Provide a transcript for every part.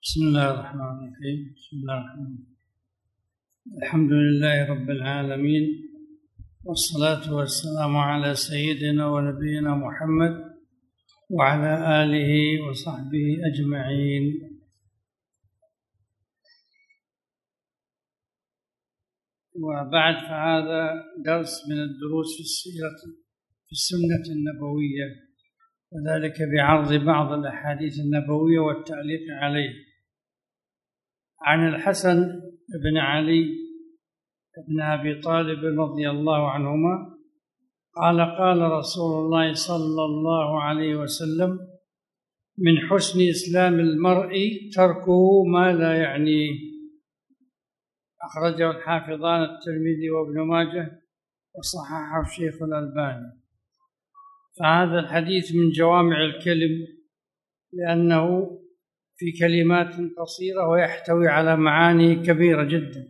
بسم الله الرحمن الرحيم. بسم الله الرحمن الرحيم. الحمد لله رب العالمين، والصلاة والسلام على سيدنا ونبينا محمد وعلى آله وصحبه أجمعين. وبعد، فهذا درس من الدروس في السنة النبوية، وذلك بعرض بعض الأحاديث النبوية والتعليق عليه. عن الحسن بن علي بن أبي طالب رضي الله عنهما قال: قال رسول الله صلى الله عليه وسلم: من حسن إسلام المرء تركه ما لا يعنيه. أخرجه الحافظان الترمذي وابن ماجه وصححه الشيخ الألباني. فهذا الحديث من جوامع الكلم، لأنه في كلمات قصيرة ويحتوي على معاني كبيرة جدا.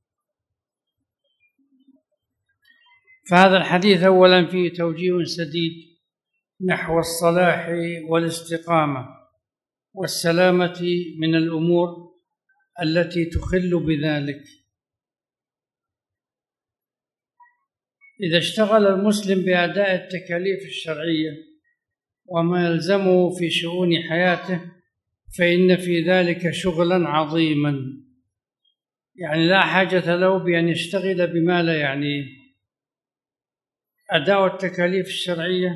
فهذا الحديث أولا فيه توجيه سديد نحو الصلاح والاستقامة والسلامة من الأمور التي تخل بذلك. إذا اشتغل المسلم بأداء التكاليف الشرعية وما يلزمه في شؤون حياته فإن في ذلك شغلا عظيما، يعني لا حاجة له بأن يشتغل بما لا يعنيه. أداء التكاليف الشرعية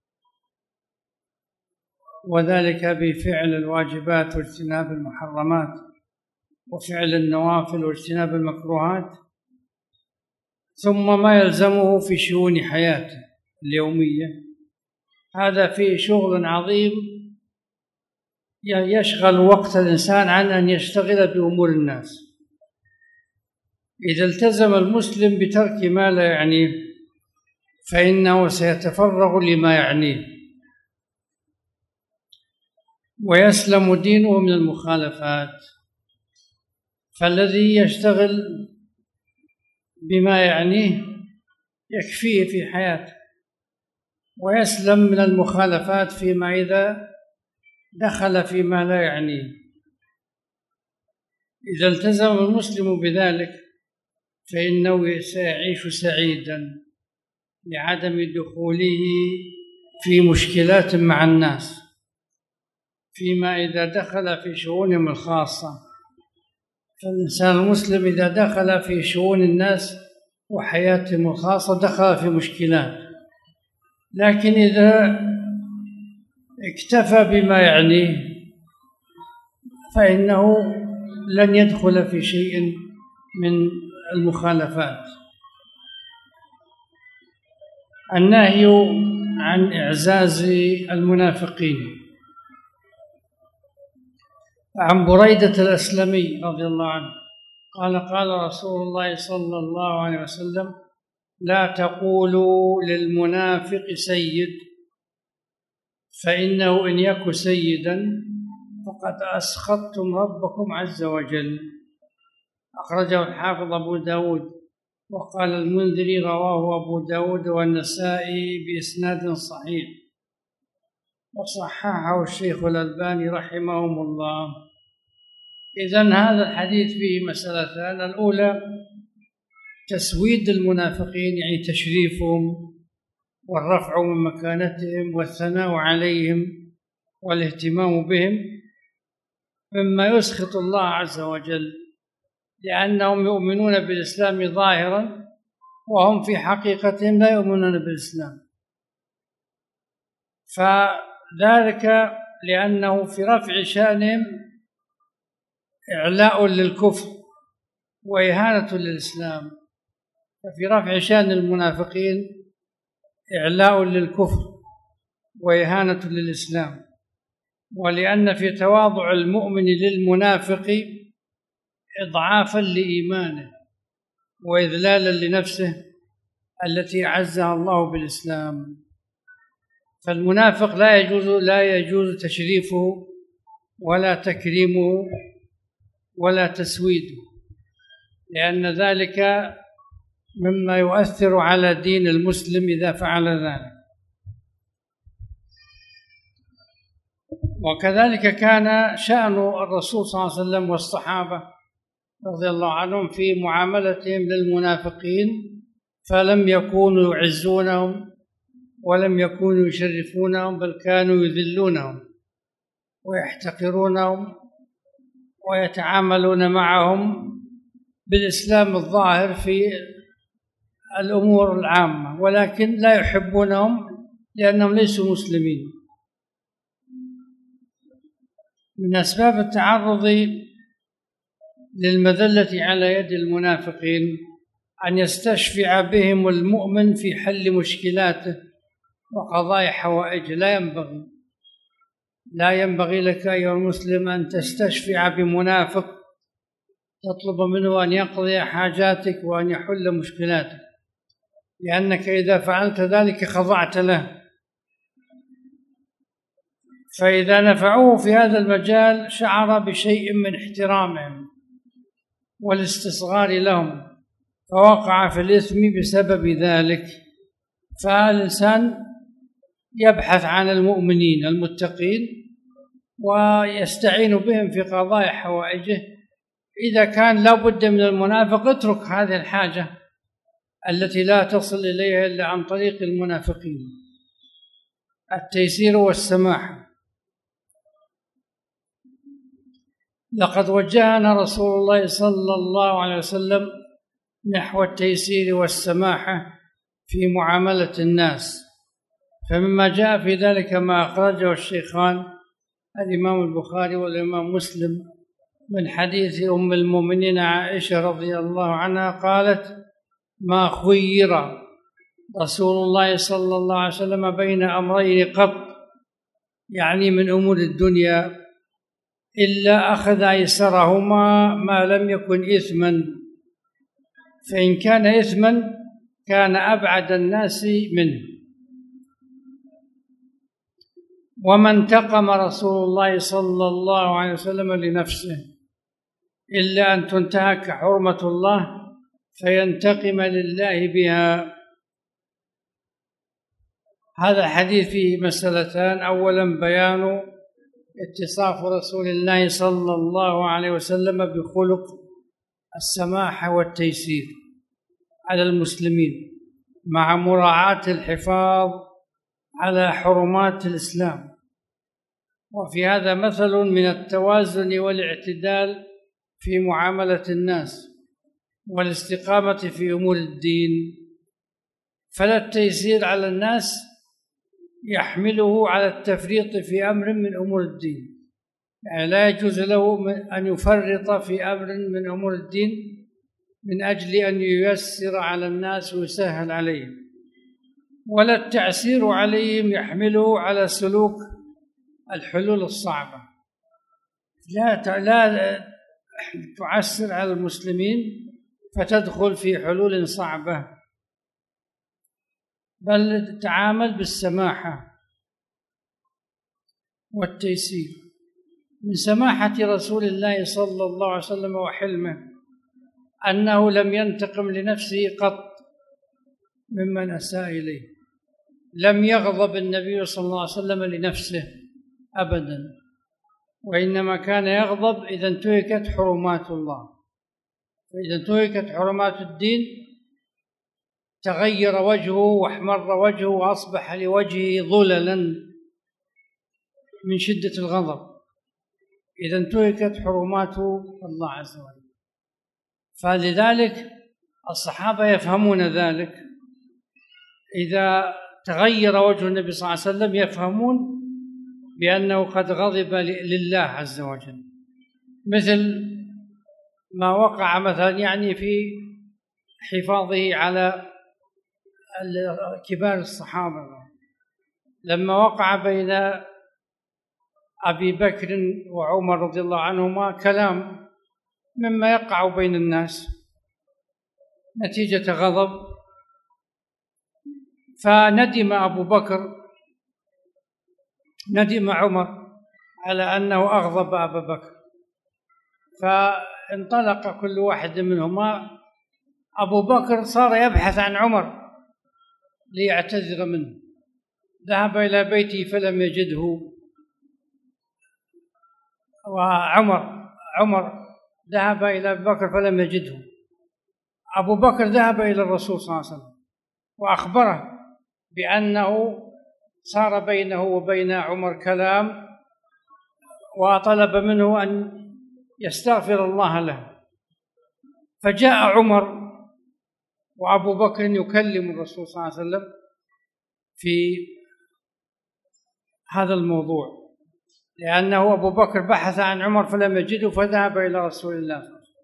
وذلك بفعل الواجبات واجتناب المحرمات وفعل النوافل واجتناب المكروهات، ثم ما يلزمه في شؤون حياته اليومية، هذا فيه شغل عظيم يشغل وقت الإنسان عن أن يشتغل بأمور الناس. إذا التزم المسلم بترك ما لا يعنيه فإنه سيتفرغ لما يعنيه ويسلم دينه من المخالفات. فالذي يشتغل بما يعنيه يكفيه في حياته ويسلم من المخالفات فيما إذا دخل فيما لا يعنيه. إذا التزم المسلم بذلك فإنه سيعيش سعيدا لعدم دخوله في مشكلات مع الناس، فيما إذا دخل في شؤونهم الخاصة. فالإنسان المسلم إذا دخل في شؤون الناس وحياتهم الخاصة دخل في مشكلات، لكن إذا اكتفى بما يعنيه فإنه لن يدخل في شيء من المخالفات. النهي عن إعزاز المنافقين. عن بريدة الأسلمي رضي الله عنه قال: قال رسول الله صلى الله عليه وسلم: لا تقولوا للمنافق سيد، فإنه إن يك سيدا فقد أسخطتم ربكم عز وجل. أخرجه الحافظ أبو داود، وقال المنذري: رواه أبو داود والنسائي بإسناد صحيح، وصححه الشيخ الألباني رحمهم الله. إذن هذا الحديث فيه مسألتان: الأولى تسويد المنافقين، يعني تشريفهم والرفع من مكانتهم والثناء عليهم والاهتمام بهم، مما يسخط الله عز وجل، لأنهم يؤمنون بالإسلام ظاهرا وهم في حقيقتهم لا يؤمنون بالإسلام. فذلك لأنه في رفع شأنهم إعلاء للكفر وإهانة للإسلام. ففي رفع شأن المنافقين إعلاء للكفر وإهانة للإسلام، ولأن في تواضع المؤمن للمنافق إضعافا لإيمانه وإذلالا لنفسه التي أعزها الله بالإسلام. فالمنافق لا يجوز تشريفه ولا تكريمه ولا تسويده، لأن ذلك مما يؤثر على دين المسلم إذا فعل ذلك. وكذلك كان شأن الرسول صلى الله عليه وسلم والصحابة رضي الله عنهم في معاملتهم للمنافقين، فلم يكونوا يعزونهم ولم يكونوا يشرفونهم، بل كانوا يذلونهم ويحتقرونهم ويتعاملون معهم بالإسلام الظاهر في الأمور العامة، ولكن لا يحبونهم لأنهم ليسوا مسلمين. من أسباب التعرض للمذلة على يد المنافقين أن يستشفع بهم المؤمن في حل مشكلاته وقضاء حوائجه. لا ينبغي لك أيها المسلم أن تستشفع بمنافق تطلب منه أن يقضي حاجاتك وأن يحل مشكلاتك، لأنك إذا فعلت ذلك خضعت له. فإذا نفعوه في هذا المجال شعر بشيء من احترامهم والاستصغار لهم، فوقع في الإثم بسبب ذلك. فالإنسان يبحث عن المؤمنين المتقين ويستعين بهم في قضاء حوائجه. إذا كان لا بد من المنافق اترك هذه الحاجة التي لا تصل إليها إلا عن طريق المنافقين. التيسير والسماحة. لقد وجهنا رسول الله صلى الله عليه وسلم نحو التيسير والسماحة في معاملة الناس، فمما جاء في ذلك ما أخرجه الشيخان الإمام البخاري والإمام مسلم من حديث أم المؤمنين عائشة رضي الله عنها قالت: ما خير رسول الله صلى الله عليه وسلم بين أمرين قط، يعني من أمور الدنيا، إلا أخذ أيسرهما ما لم يكن إثما، فإن كان إثما كان أبعد الناس منه. وما انتقم رسول الله صلى الله عليه وسلم لنفسه إلا أن تنتهك حرمة الله فينتقم لله بها. هذا الحديث فيه مسألتان: أولا بيان اتصاف رسول الله صلى الله عليه وسلم بخلق السماحة والتيسير على المسلمين مع مراعاة الحفاظ على حرمات الإسلام، وفي هذا مثل من التوازن والاعتدال في معاملة الناس والاستقامة في أمور الدين. فلا التيسير على الناس يحمله على التفريط في أمر من أمور الدين، يعني لا يجوز له أن يفرط في أمر من أمور الدين من أجل أن ييسر على الناس ويسهل عليهم، ولا التعسير عليهم يحمله على سلوك الحلول الصعبة. لا تعسر على المسلمين فتدخل في حلول صعبة، بل تتعامل بالسماحة والتيسير. من سماحة رسول الله صلى الله عليه وسلم وحلمه أنه لم ينتقم لنفسه قط ممن أساء إليه. لم يغضب النبي صلى الله عليه وسلم لنفسه أبدا، وإنما كان يغضب إذا انتهكت حرمات الله. فإذا انتهكت حرمات الدين تغير وجهه واحمر وجهه وأصبح لوجهه ظللا من شدة الغضب إذا انتهكت حرمات الله عز وجل. فلذلك الصحابة يفهمون ذلك، إذا تغير وجه النبي صلى الله عليه وسلم يفهمون بأنه قد غضب لله عز وجل، مثل ما وقع مثلا يعني في حفاظه على كبار الصحابة، لما وقع بين أبي بكر وعمر رضي الله عنهما كلام مما يقع بين الناس نتيجة غضب، فندم أبو بكر، ندم عمر على أنه أغضب أبا بكر، فانطلق كل واحد منهما. أبو بكر صار يبحث عن عمر ليعتذر منه، ذهب إلى بيته فلم يجده، وعمر ذهب إلى أبي بكر فلم يجده. أبو بكر ذهب إلى الرسول صلى الله عليه وسلم وأخبره بأنه صار بينه وبين عمر كلام، وطلب منه أن يستغفر الله له. فجاء عمر وأبو بكر يكلم الرسول صلى الله عليه وسلم في هذا الموضوع، لأنه أبو بكر بحث عن عمر فلم يجده فذهب إلى رسول الله صلى الله عليه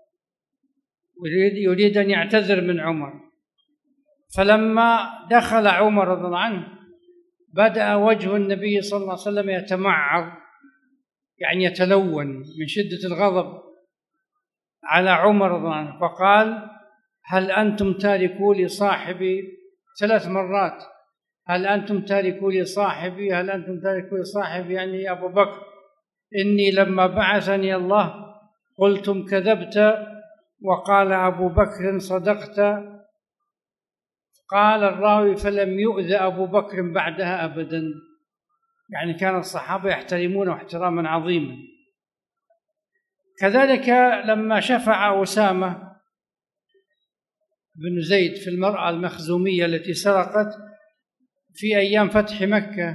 وسلم يريد أن يعتذر من عمر. فلما دخل عمر رضي الله عنه بدأ وجه النبي صلى الله عليه وسلم يتمعر، يعني يتلون من شدة الغضب على عمر رضي الله عنه، فقال: هل أنتم تاركوا لي صاحبي؟ 3 مرات: هل أنتم تاركوا لي صاحبي؟ هل أنتم تاركوا لي صاحبي؟ يعني أبو بكر، إني لما بعثني الله قلتم كذبت. وقال أبو بكر: صدقت. قال الراوي: فلم يؤذ أبو بكر بعدها أبدا. يعني كان الصحابة يحترمونه احتراما عظيما. كذلك لما شفع أسامة بن زيد في المرأة المخزومية التي سرقت في أيام فتح مكة،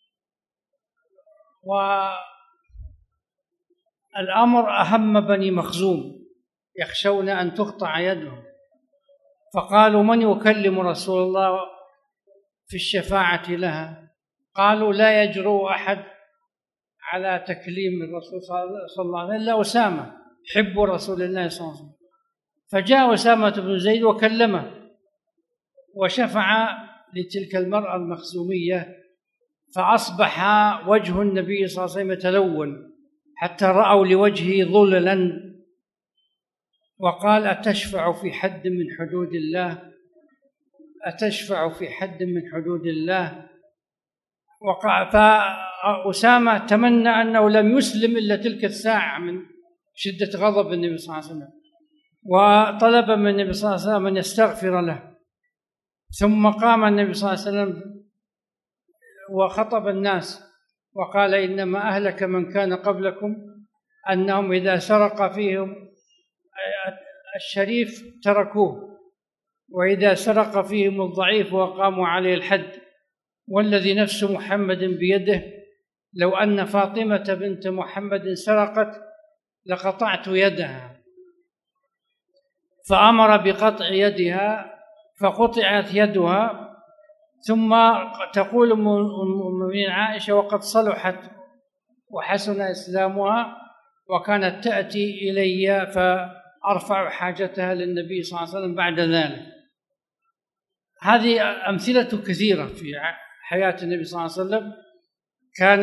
والأمر أهم بني مخزوم يخشون أن تقطع يدهم، فقالوا: من يكلم رسول الله في الشفاعة لها؟ قالوا: لا يجرؤ أحد على تكليم الرسول صلى الله عليه وسلم إلا أسامة حب رسول الله صلى الله عليه وسلم. فجاء أسامة بن زيد وكلمه وشفع لتلك المرأة المخزومية، فأصبح وجه النبي صلى الله عليه وسلم يتلون حتى رأوا لوجهه ظللا، وقال: أتشفع في حد من حدود الله؟ أتشفع في حد من حدود الله؟ فأسامة تمنى أنه لم يسلم إلا تلك الساعة من شدة غضب النبي صلى الله عليه وسلم، وطلب من النبي صلى الله عليه وسلم أن يستغفر له. ثم قام النبي صلى الله عليه وسلم وخطب الناس وقال: إنما أهلك من كان قبلكم أنهم إذا سرق فيهم الشريف تركوه، وإذا سرق فيهم الضعيف وقاموا عليه الحد، والذي نفس محمد بيده لو أن فاطمة بنت محمد سرقت لقطعت يدها. فأمر بقطع يدها فقطعت يدها. ثم تقول أم المؤمنين عائشة: وقد صلحت وحسن إسلامها، وكانت تأتي إلي فأرفع حاجتها للنبي صلى الله عليه وسلم بعد ذلك. هذه أمثلة كثيرة في حياة النبي صلى الله عليه وسلم. كان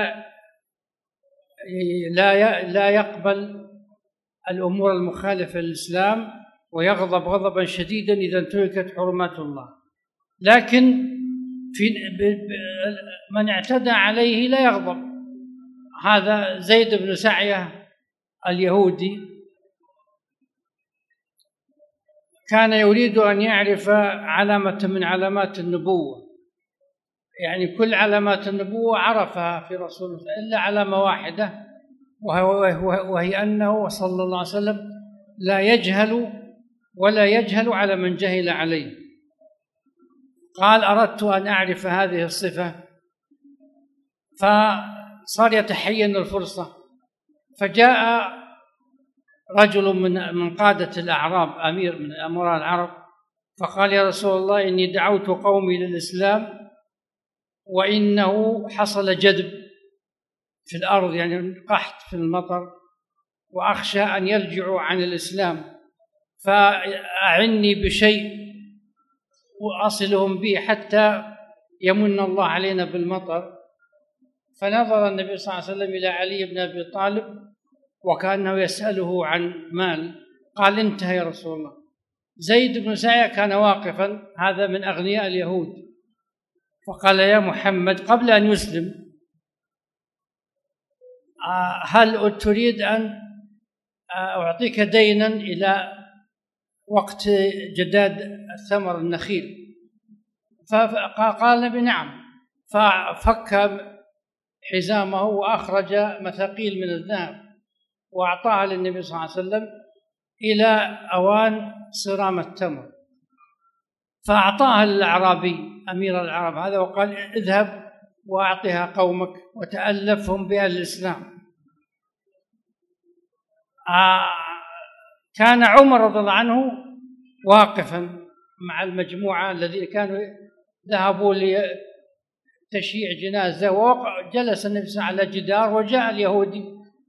لا يقبل الأمور المخالفة للإسلام، ويغضب غضبا شديدا إذا انتهكت حرمات الله، لكن في من اعتدى عليه لا يغضب. هذا زيد بن سعية اليهودي كان يريد أن يعرف علامة من علامات النبوة، يعني كل علامات النبوة عرفها في رسول الله إلا علامة واحدة، وهي أنه صلى الله عليه وسلم لا يجهل ولا يجهل على من جهل عليه. قال: أردت أن أعرف هذه الصفة، فصار يتحين الفرصة. فجاء رجل من قادة الأعراب، أمير من أمراء العرب، فقال: يا رسول الله، إني دعوت قومي للإسلام وإنه حصل جدب في الأرض، يعني قحط في المطر، وأخشى أن يرجعوا عن الإسلام، فأعني بشيء وأصلهم به حتى يمن الله علينا بالمطر. فنظر النبي صلى الله عليه وسلم إلى علي بن أبي طالب وكأنه يسأله عن مال. قال: انتهى يا رسول الله. زيد بن سعية كان واقفا، هذا من أغنياء اليهود، فقال: يا محمد، قبل أن يسلم: هل تريد أن أعطيك دينا إلى وقت جداد الثمر النخيل؟ فقال النبي: نعم. ففك حزامه وأخرج مثاقيل من الذهب وأعطاها للنبي صلى الله عليه وسلم إلى أوان صرام التمر، فأعطاها للأعرابي أمير العرب هذا وقال: اذهب وأعطها قومك وتألفهم بأهل الإسلام. كان عمر رضي الله عنه واقفا مع المجموعة الذين كانوا ذهبوا لتشييع جنازة، وجلس النبي صلى الله عليه وسلم على جدار، وجاء اليهودي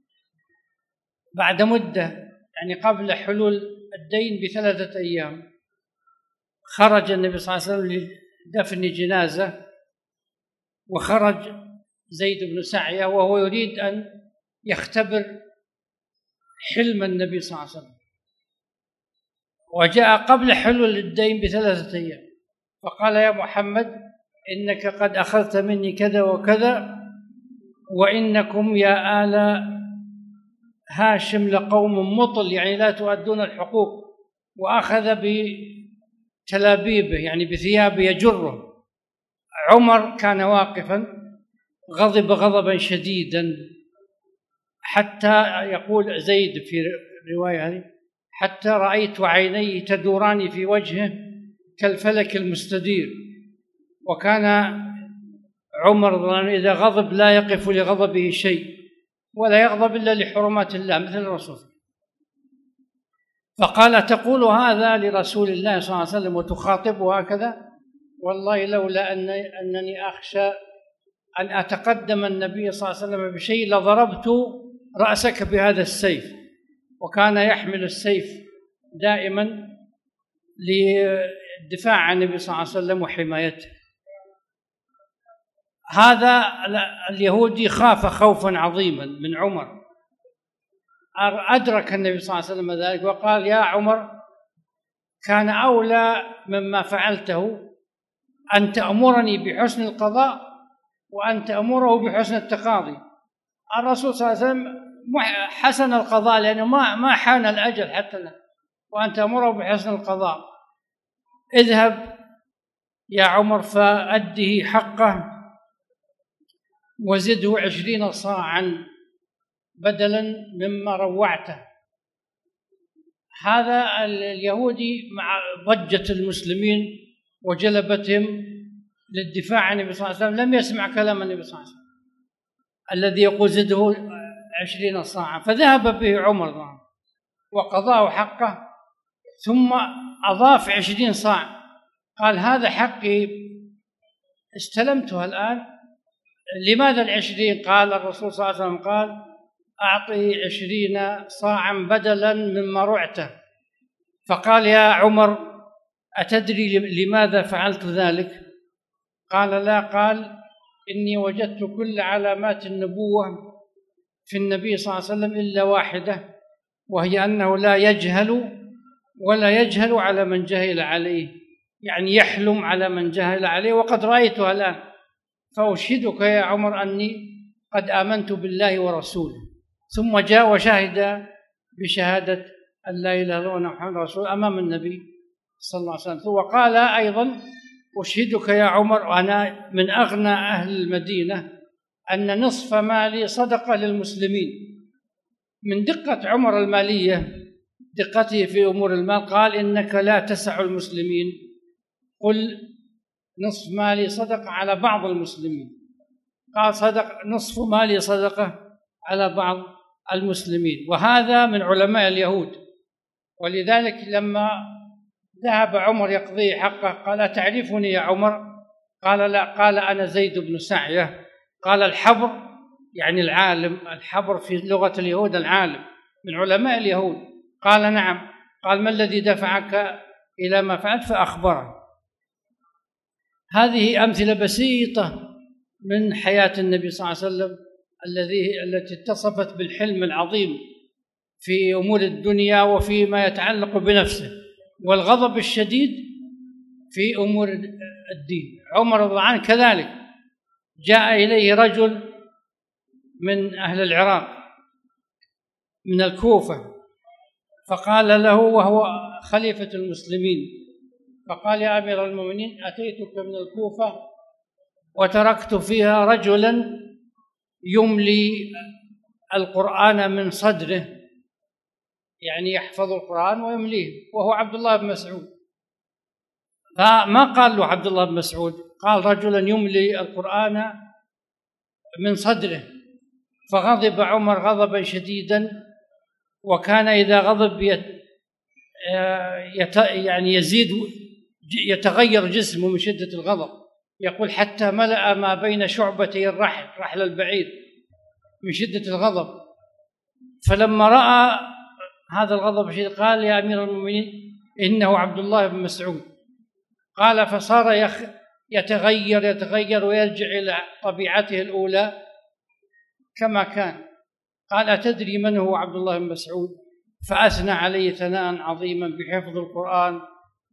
بعد مدة، يعني قبل حلول الدين ب3 أيام. خرج النبي صلى الله عليه وسلم لدفن جنازة، وخرج زيد بن سعية وهو يريد أن يختبر حلم النبي صلى الله عليه وسلم، وجاء قبل حلول الدين ب3 أيام، فقال: يا محمد، إنك قد أخذت مني كذا وكذا، وإنكم يا آل هاشم لقوم مطل، يعني لا تؤدون الحقوق. وأخذ بتلابيبه يعني بثيابه يجره. عمر كان واقفا غضب غضبا شديدا، حتى يقول زيد في رواية هذه: حتى رأيت عينيه تدوران في وجهه كالفلك المستدير. وكان عمر إذا غضب لا يقف لغضبه شيء، ولا يغضب إلا لحرمات الله مثل الرسول. فقال: تقول هذا لرسول الله صلى الله عليه وسلم وتخاطبه هكذا؟ والله لولا أنني أخشى أن أتقدم النبي صلى الله عليه وسلم بشيء لضربت رأسك بهذا السيف. وكان يحمل السيف دائما للدفاع عن النبي صلى الله عليه وسلم وحمايته. هذا اليهودي خاف خوفا عظيما من عمر. أدرك النبي صلى الله عليه وسلم ذلك وقال: يا عمر، كان أولى مما فعلته أن تأمرني بحسن القضاء وأن تأمره بحسن التقاضي. الرسول صلى الله عليه وسلم حسن القضاء لأنه ما حان الأجل حتى له، وأن تأمره بحسن القضاء. اذهب يا عمر فأده حقه وزده 20 صاعا بدلا مما روعته. هذا اليهودي مع ضجة المسلمين وجلبتهم للدفاع عن النبي صلى الله عليه وسلم لم يسمع كلام النبي صلى الله عليه وسلم الذي يقول زده 20 صاعا، فذهب به عمر وقضاه حقه، ثم أضاف 20 صاع. قال: هذا حقي استلمتها الآن، لماذا 20؟ قال الرسول صلى الله عليه وسلم قال: أعطه 20 صاعا بدلا مما رعته. فقال: يا عمر، أتدري لماذا فعلت ذلك؟ قال: لا. قال: إني وجدت كل علامات النبوة في النبي صلى الله عليه وسلم إلا واحدة، وهي أنه لا يجهل ولا يجهل على من جهل عليه، يعني يحلم على من جهل عليه، وقد رأيتها الآن. فأشهدك يا عمر أني قد آمنت بالله ورسوله. ثم جاء وشهد بشهادة أن لا إله إلا الله محمد رسول أمام النبي صلى الله عليه وسلم. وقال أيضا: أشهدك يا عمر أنا من أغنى أهل المدينة أن نصف مالي صدقة للمسلمين. من دقة عمر المالية، دقته في أمور المال، قال: إنك لا تسع المسلمين، قل نصف مالي صدقة على بعض المسلمين. قال: نصف مالي صدقة على بعض المسلمين. وهذا من علماء اليهود. ولذلك لما ذهب عمر يقضي حقه قال: أتعرفني يا عمر؟ قال: لا. قال: أنا زيد بن سعية. قال: الحبر يعني العالم، الحبر في لغة اليهود العالم، من علماء اليهود. قال: نعم. قال: ما الذي دفعك إلى ما فعلت؟ فأخبره. هذه أمثلة بسيطة من حياة النبي صلى الله عليه وسلم التي اتصفت بالحلم العظيم في أمور الدنيا وفي ما يتعلق بنفسه، والغضب الشديد في أمور الدين. عمر رضي الله عنه كذلك، جاء إليه رجل من أهل العراق من الكوفة، فقال له وهو خليفة المسلمين، فقال: يا أمير المؤمنين، أتيتك من الكوفة وتركت فيها رجلا يملي القرآن من صدره، يعني يحفظ القرآن ويمليه، وهو عبد الله بن مسعود. فما قال له عبد الله بن مسعود، قال رجلا يملي القرآن من صدره. فغضب عمر غضبا شديدا، وكان إذا غضب يعني يتغير جسمه من شدة الغضب، يقول حتى ملأ ما بين شعبتي الرحل البعيد من شدة الغضب. فلما رأى هذا الغضب الشديد قال يا أمير المؤمنين إنه عبد الله بن مسعود. قال فصار يتغير ويرجع إلى طبيعته الأولى كما كان. قال أتدري من هو عبد الله بن مسعود؟ فأثنى عليه ثناء عظيما بحفظ القرآن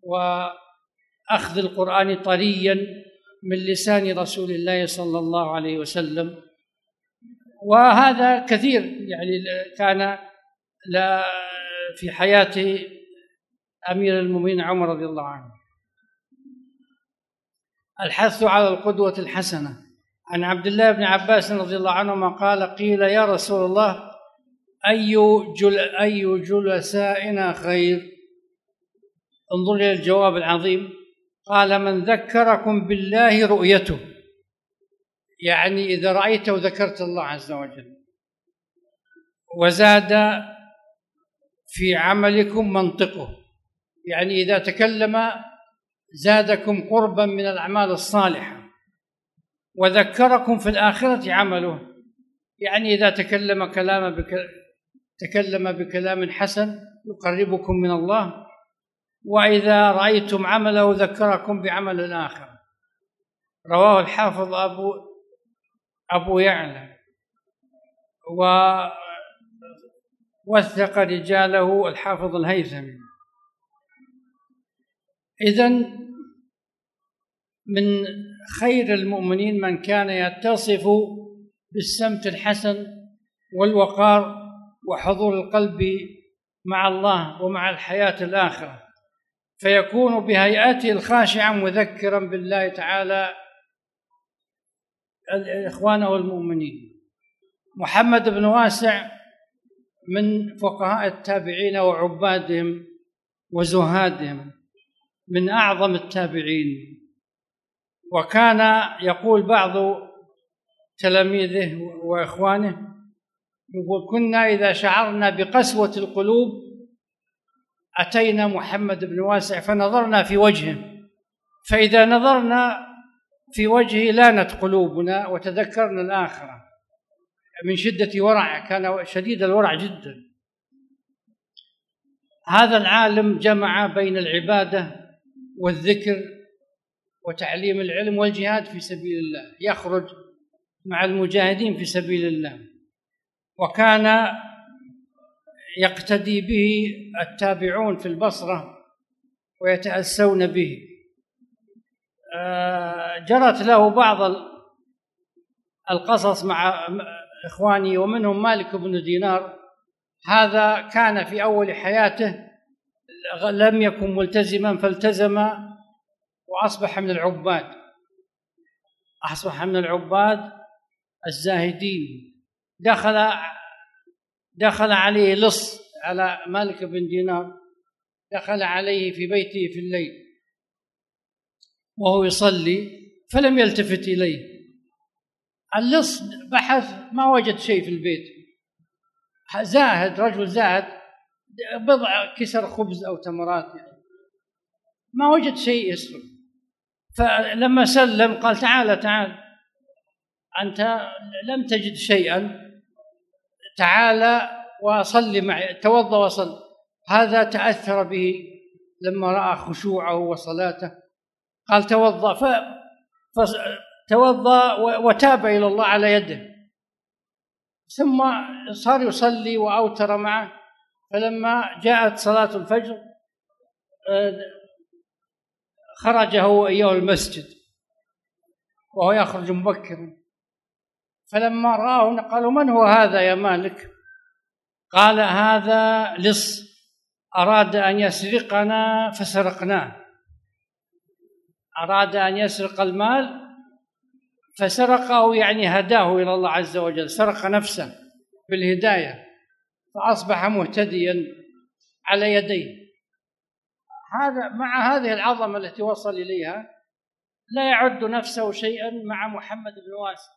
وأخذ القرآن طريا من لسان رسول الله صلى الله عليه وسلم. وهذا كثير يعني كان في حياة أمير المؤمنين عمر رضي الله عنه. الحث على القدوة الحسنة. عن عبد الله بن عباس رضي الله عنهما قال قيل يا رسول الله أي جلسائنا خير؟ انظر إلى الجواب العظيم. قال من ذكركم بالله رؤيته، يعني إذا رأيته ذكرت الله عز وجل. وزاد في عملكم منطقه، يعني إذا تكلم زادكم قربا من الأعمال الصالحة. وذكركم في الآخرة عمله، يعني إذا تكلم بكلام حسن يقربكم من الله، وإذا رأيتم عمله ذكركم بعمل الآخر. رواه الحافظ أبو يعلى ووثق رجاله الحافظ الهيثمي. إذن من خير المؤمنين من كان يتصف بالسمت الحسن والوقار وحضور القلب مع الله ومع الحياة الآخرة، فيكون بهيئته الخاشعة مذكرا بالله تعالى إخوانه المؤمنين. محمد بن واسع من فقهاء التابعين وعبادهم وزهادهم، من أعظم التابعين. وكان يقول بعض تلاميذه وإخوانه، يقول كنا إذا شعرنا بقسوة القلوب أتينا محمد بن واسع فنظرنا في وجهه، فإذا نظرنا في وجهه لانت قلوبنا وتذكرنا الآخرة من شدة ورعه، كان شديد الورع جدا. هذا العالم جمع بين العبادة والذكر وتعليم العلم والجهاد في سبيل الله، يخرج مع المجاهدين في سبيل الله. وكان يقتدي به التابعون في البصرة ويتأسون به. جرت له بعض القصص مع إخواني، ومنهم مالك بن دينار. هذا كان في أول حياته لم يكن ملتزما فالتزم وأصبح من العباد، أصبح من العباد الزاهدين. دخل عليه لص، على مالك بن دينار، دخل عليه في بيته في الليل وهو يصلي فلم يلتفت إليه. اللص بحث ما وجد شيء في البيت، زاهد، رجل زاهد، بضع كسر خبز أو تمرات، ما وجد شيء يصرف. فلما سلم قال تعال أنت لم تجد شيئا، تعال وصل معي، توضأ وصل. هذا تأثر به لما رأى خشوعه وصلاته، قال توضأ، فتوضأ وتاب إلى الله على يده، ثم صار يصلي وأوتر معه. فلما جاءت صلاة الفجر خرج هو إياه المسجد وهو يخرج مبكرا. فلما رآه قالوا من هو هذا يا مالك؟ قال هذا لص أراد أن يسرقنا فسرقناه، أراد أن يسرق المال فسرقه يعني هداه إلى الله عز وجل، سرق نفسه بالهداية فأصبح مهتديا على يديه. هذا مع هذه العظمة التي وصل إليها لا يعد نفسه شيئا مع محمد بن واسع.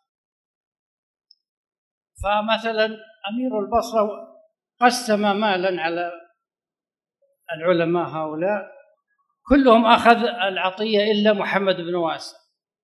فمثلا أمير البصرة قسم مالا على العلماء هؤلاء، كلهم أخذ العطية إلا محمد بن واسع.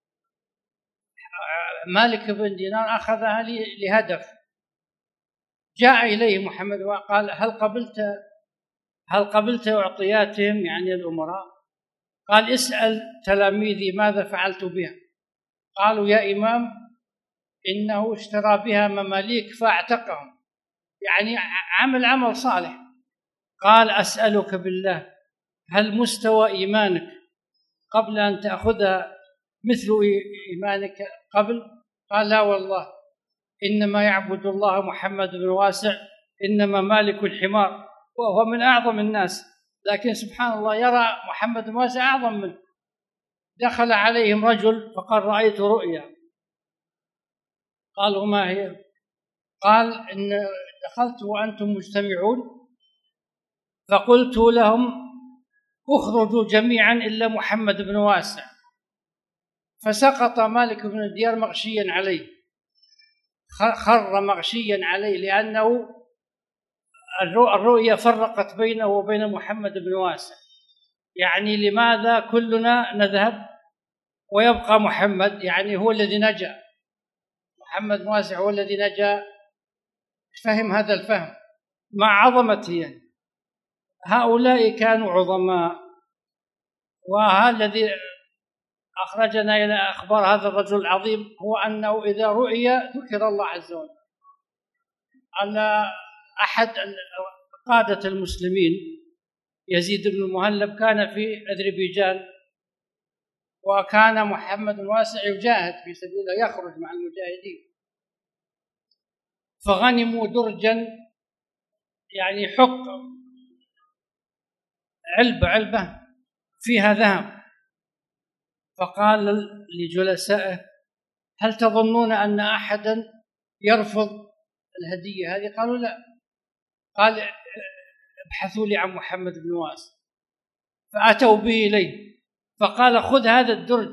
مالك بن دينار أخذها لهدف. جاء إليه محمد وقال: هل قبلت أعطياتهم يعني الأمراء؟ قال: اسأل تلاميذي ماذا فعلت بها. قالوا: يا إمام إنه اشترى بها مماليك فاعتقهم، يعني عمل صالح. قال: أسألك بالله هل مستوى إيمانك قبل أن تأخذها مثل إيمانك قبل؟ قال: لا والله، إنما يعبد الله محمد بن واسع، إنما مالك الحمار، وهو من أعظم الناس، لكن سبحان الله يرى محمد بن واسع أعظم منه. دخل عليهم رجل فقال: رأيت رؤيا. قالوا: ما هي؟ قال: إن دخلت وأنتم مجتمعون فقلت لهم: اخرجوا جميعا إلا محمد بن واسع. فسقط مالك بن الديار مغشيا عليه، خر مغشيا عليه، لأنه الرؤيا فرقت بينه وبين محمد بن واسع. يعني لماذا كلنا نذهب ويبقى محمد؟ يعني هو الذي نجا، محمد بن واسع هو الذي نجا. فهم هذا الفهم مع عظمته. يعني هؤلاء كانوا عظماء. وهذا الذي أخرجنا إلى أخبار هذا الرجل العظيم هو أنه إذا رؤي ذكر الله عز وجل. على أحد قادة المسلمين يزيد بن المهلب كان في أذربيجان، وكان محمد بن واسع يجاهد في سبيل الله، يخرج مع المجاهدين، فغنموا درجا، يعني حق علبة فيها ذهب. فقال لجلسائه: هل تظنون أن أحدا يرفض الهدية هذه؟ قالوا: لا. قال: ابحثوا لي عن محمد بن واسع. فأتوا به إليه فقال: خذ هذا الدرج،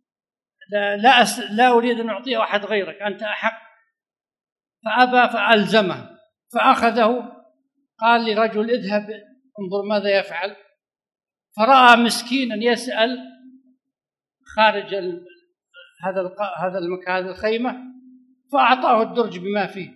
لا أريد أن أعطيه أحد غيرك، أنت أحق. فأبى فألزمه فأخذه. قال لرجل: اذهب انظر ماذا يفعل. فرأى مسكينا يسأل خارج هذا المكان، الخيمة، فأعطاه الدرج بما فيه.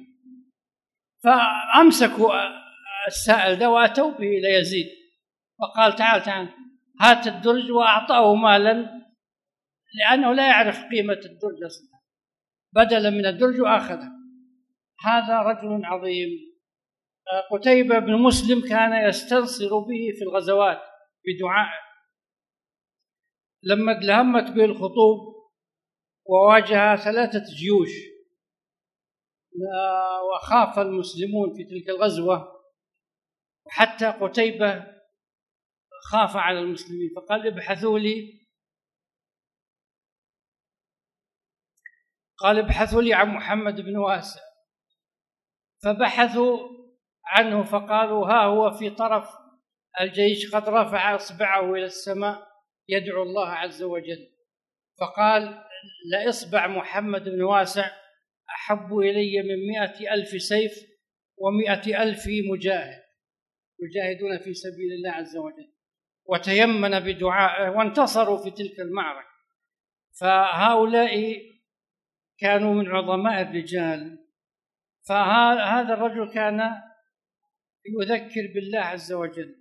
فأمسكوا السائل ده وأتوا به إلى يزيد، فقال: تعال هات الدرج، وأعطاه مالا لأنه لا يعرف قيمة الدرج أصلا، بدلا من الدرج وأخذه. هذا رجل عظيم. قتيبة بن مسلم كان يستنصر به في الغزوات بدعائه. لما ادلهمت به الخطوب وواجه 3 جيوش وخاف المسلمون في تلك الغزوة، وحتى قتيبة خاف على المسلمين، فقال: ابحثوا لي عن محمد بن واسع. فبحثوا عنه فقالوا: ها هو في طرف الجيش قد رفع إصبعه إلى السماء يدعو الله عز وجل. فقال: لإصبع محمد بن واسع أحب إلي من 100,000 سيف و100,000 مجاهد يجاهدون في سبيل الله عز وجل. وتيمن بدعائه وانتصروا في تلك المعركة. فهؤلاء كانوا من عظماء الرجال. فهذا الرجل كان يذكر بالله عز وجل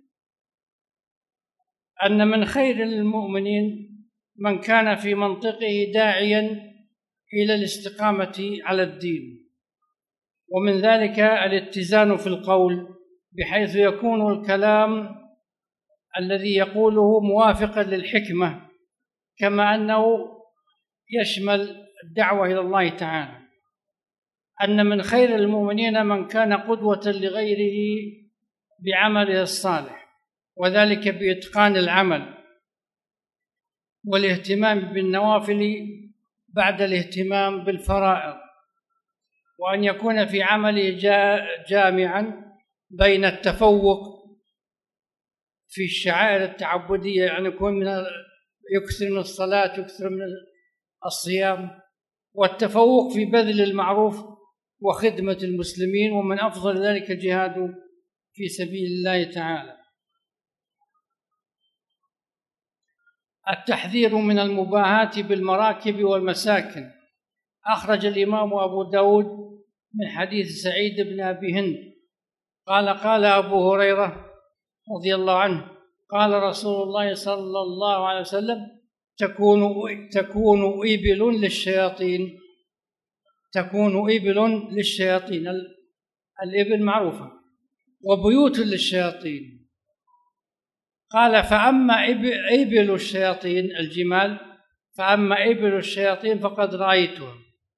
أن من خير المؤمنين من كان في منطقه داعيا إلى الاستقامة على الدين، ومن ذلك الاتزان في القول، بحيث يكون الكلام الذي يقوله موافقا للحكمة، كما أنه يشمل الدعوة إلى الله تعالى. أن من خير المؤمنين من كان قدوة لغيره بعمله الصالح، وذلك بإتقان العمل والاهتمام بالنوافل بعد الاهتمام بالفرائض، وأن يكون في عمله جامعا بين التفوق في الشعائر التعبدية، يعني يكون يكثر من الصلاة، يكثر من الصيام، والتفوق في بذل المعروف وخدمة المسلمين، ومن أفضل ذلك الجهاد في سبيل الله تعالى. التحذير من المباهاة بالمراكب والمساكن. أخرج الإمام أبو داود من حديث سعيد بن أبي هند قال أبو هريرة رضي الله عنه قال رسول الله صلى الله عليه وسلم: تكون إبل للشياطين، تكون إبل للشياطين، الإبل معروفة، وبيوت للشياطين. قال: فأما إبل الشياطين الجمال، فأما إبل الشياطين فقد رأيتها.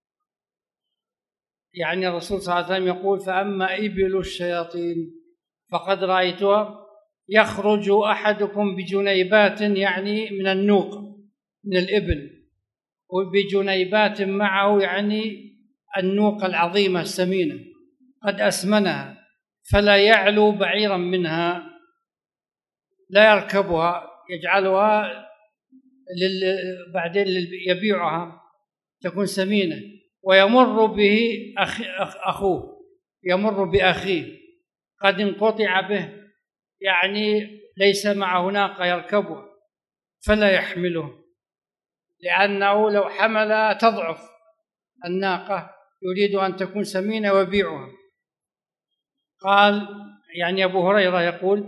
يعني الرسول صلى الله عليه وسلم يقول: فأما إبل الشياطين فقد رأيتها، يخرج أحدكم بجنيبات، يعني من النوق من الإبل، وبجنيبات معه، يعني النوق العظيمة السمينة قد أسمنها، فلا يعلو بعيرا منها، لا يركبها، يجعلها بعدين يبيعها، تكون سمينة. ويمر به أخوه، يمر بأخيه قد انقطع به، يعني ليس معه ناقة يركبها، فلا يحمله، لأنه لو حمل تضعف الناقة، يريد أن تكون سمينة ويبيعها. قال، يعني أبو هريرة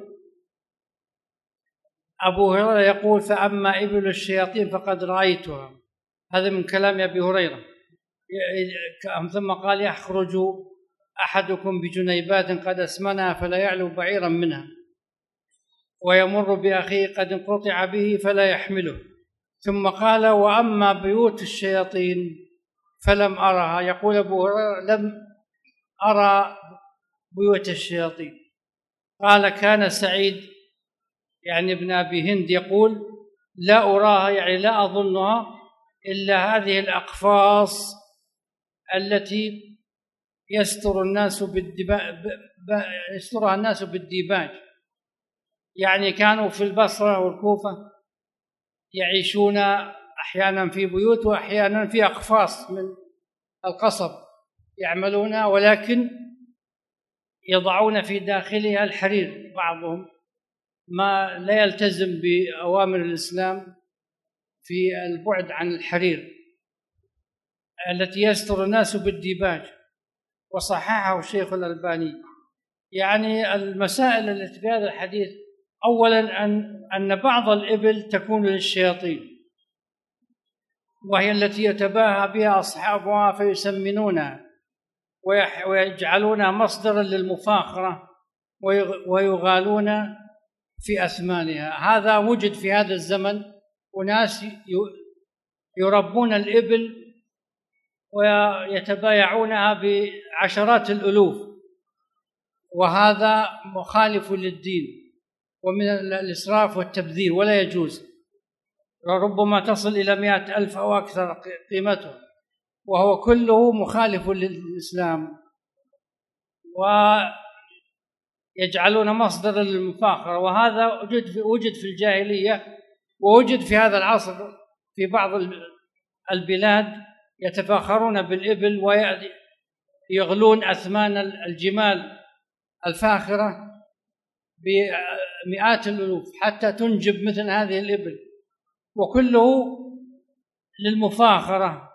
يقول: فأما إبل الشياطين فقد رأيتها. هذا من كلام أبي هريرة. ثم قال: يخرج أحدكم بجنيبات قد أسمنها، فلا يعلو بعيرا منها، ويمر بأخيه قد انقطع به، فلا يحمله. ثم قال: وأما بيوت الشياطين فلم أرها. يقول أبو هريرة: لم أرى بيوت الشياطين. قال: كان سعيد يعني ابن أبي هند يقول: لا أراها، يعني لا أظنها، إلا هذه الأقفاص التي يسترها الناس بالديباج. يعني كانوا في البصرة والكوفة يعيشون أحيانا في بيوت وأحيانا في أقفاص من القصب يعملون، ولكن يضعون في داخلها الحرير. بعضهم ما لا يلتزم بأوامر الإسلام في البعد عن الحرير التي يستر الناس بالديباج، وصححه الشيخ الألباني. يعني المسائل التي في هذا الحديث: أولا أن بعض الإبل تكون للشياطين، وهي التي يتباهى بها أصحابها فيسمنونها ويجعلونها مصدرا للمفاخرة ويغالون في أثمانها. هذا وجد في هذا الزمن وناس يربون الإبل ويتبايعونها بعشرات الألوف، وهذا مخالف للدين ومن الإسراف والتبذير، ولا يجوز. ربما تصل إلى 100,000 أو أكثر قيمته، وهو كله مخالف للإسلام، ويجعلون مصدر للمفاخرة. وهذا وجد في الجاهلية، ووجد في هذا العصر في بعض البلاد يتفاخرون بالإبل ويغلون أثمان الجمال الفاخرة بمئات الألوف حتى تنجب مثل هذه الإبل، وكله للمفاخرة،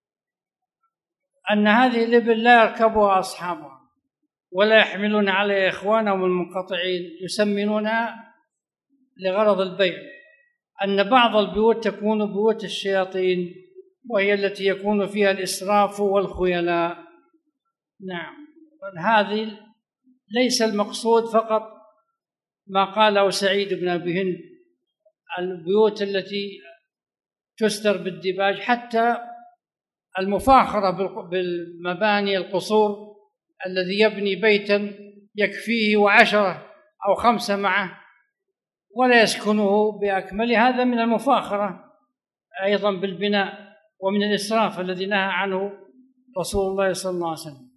أن هذه الإبل لا يركبها أصحابها ولا يحملون عليها إخوانهم المنقطعين، يسمنونها لغرض البيع. أن بعض البيوت تكون بيوت الشياطين، وهي التي يكون فيها الإسراف والخيلاء. نعم، هذه ليس المقصود فقط ما قاله سعيد بن أبي هند، البيوت التي تستر بالديباج، حتى المفاخرة بالمباني، القصور، الذي يبني بيتا يكفيه 10 أو 5 معه ولا يسكنه بأكمله، هذا من المفاخرة أيضا بالبناء، ومن الإسراف الذي نهى عنه رسول الله صلى الله عليه وسلم.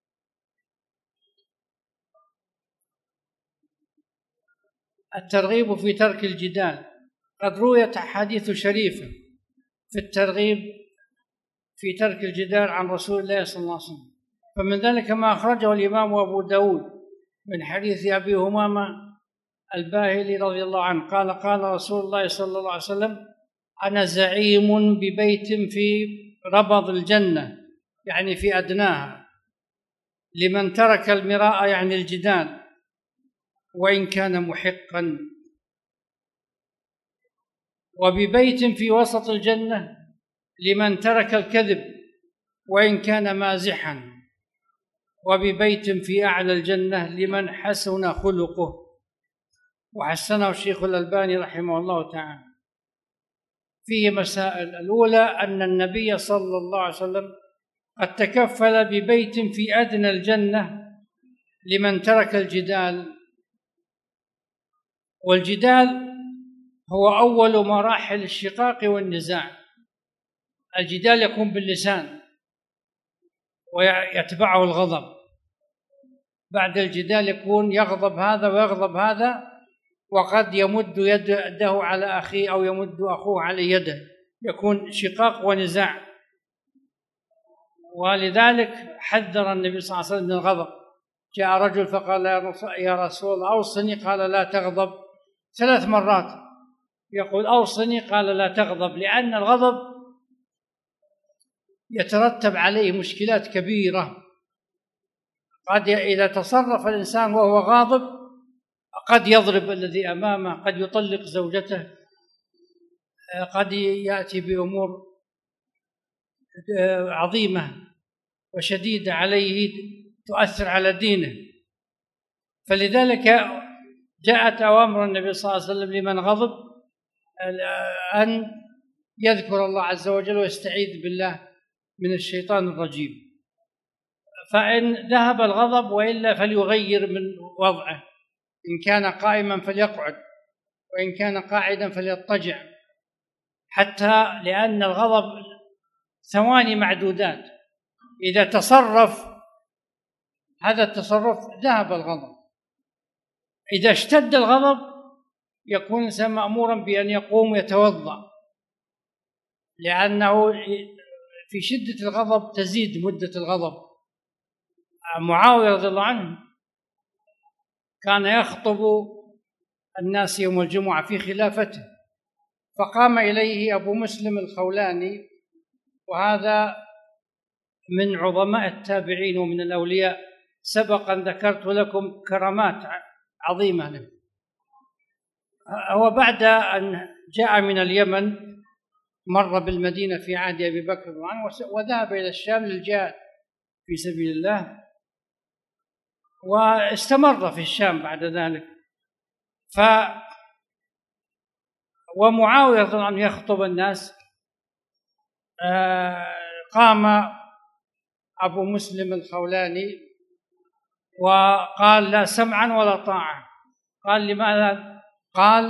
الترغيب في ترك الجدال. قد رويت أحاديث شريفة في الترغيب في ترك الجدال عن رسول الله صلى الله عليه وسلم، فمن ذلك ما أخرجه الإمام أبو داود من حديث أبي همامة الباهلي رضي الله عنه قال: قال رسول الله صلى الله عليه وسلم: أنا زعيم ببيت في ربض الجنة، يعني في أدناها، لمن ترك المراء، يعني الجدال، وإن كان محقا، وببيت في وسط الجنة لمن ترك الكذب وإن كان مازحا، وببيت في أعلى الجنة لمن حسن خلقه. وحسنه الشيخ الألباني رحمه الله تعالى. فيه مسائل: الأولى أن النبي صلى الله عليه وسلم قد تكفل ببيت في أدنى الجنة لمن ترك الجدال، والجدال هو أول مراحل الشقاق والنزاع. الجدال يكون باللسان ويتبعه الغضب، بعد الجدال يكون يغضب هذا ويغضب هذا، وقد يمد يده على أخيه أو يمد أخوه على يده، يكون شقاق ونزاع. ولذلك حذر النبي صلى الله عليه وسلم من الغضب. جاء رجل فقال: يا رسول الله أوصني، قال: لا تغضب. 3 مرات يقول: أوصني، قال: لا تغضب، لأن الغضب يترتب عليه مشكلات كبيرة. قد إذا تصرف الإنسان وهو غاضب قد يضرب الذي أمامه، قد يطلق زوجته، قد يأتي بأمور عظيمة وشديدة عليه تؤثر على دينه. فلذلك جاءت أوامر النبي صلى الله عليه وسلم لمن غضب أن يذكر الله عز وجل ويستعيذ بالله من الشيطان الرجيم. فإن ذهب الغضب وإلا فليغير من وضعه، إن كان قائما فليقعد، وإن كان قاعدا فليضطجع، حتى لأن الغضب ثواني معدودات، إذا تصرف هذا التصرف ذهب الغضب. إذا اشتد الغضب يكون الإنسان مأمورا بأن يقوم يتوضأ، لأنه في شدة الغضب تزيد مدة الغضب. معاوية رضي الله عنه كان يخطب الناس يوم الجمعة في خلافته، فقام إليه أبو مسلم الخولاني، وهذا من عظماء التابعين ومن الأولياء، سبق أن ذكرت لكم كرامات عظيمة له. وبعد أن جاء من اليمن مر بالمدينة في عهد أبي بكر وذهب إلى الشام للجهاد في سبيل الله، واستمر في الشام بعد ذلك. ومعاوية رضي الله عنه يخطب الناس، قام أبو مسلم الخولاني وقال: لا سمعا ولا طاعة. قال: لماذا؟ قال: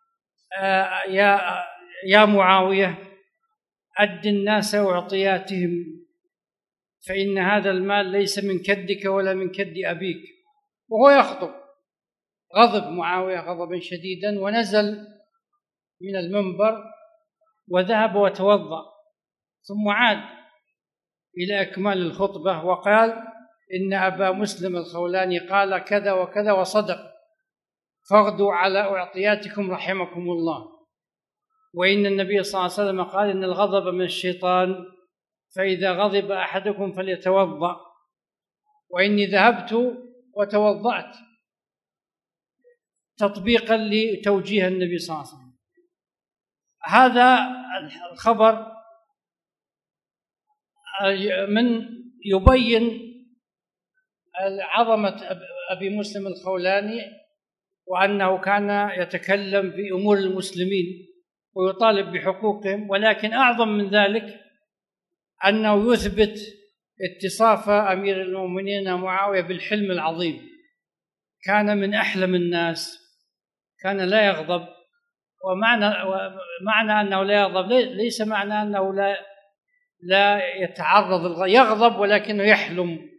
يا معاوية، أد الناس وأعطياتهم، فإن هذا المال ليس من كدك ولا من كد أبيك. وهو يخطب غضب معاوية غضبا شديدا، ونزل من المنبر وذهب وتوضأ، ثم عاد إلى إكمال الخطبة وقال: إن أبا مسلم الخولاني قال كذا وكذا وصدق، فاغدوا على أعطياتكم رحمكم الله. وإن النبي صلى الله عليه وسلم قال: إن الغضب من الشيطان، فإذا غضب أحدكم فليتوضأ. وإني ذهبت وتوضأت تطبيقا لتوجيه النبي صلى الله عليه وسلم. هذا الخبر من يبين عظمة أبي مسلم الخولاني، وأنه كان يتكلم في أمور المسلمين ويطالب بحقوقهم. ولكن أعظم من ذلك أنه يثبت اتصاف أمير المؤمنين معاوية بالحلم العظيم. كان من أحلم الناس، كان لا ومعنى أنه لا يغضب ليس معنى أنه لا لا يتعرض يغضب ولكنه يحلم.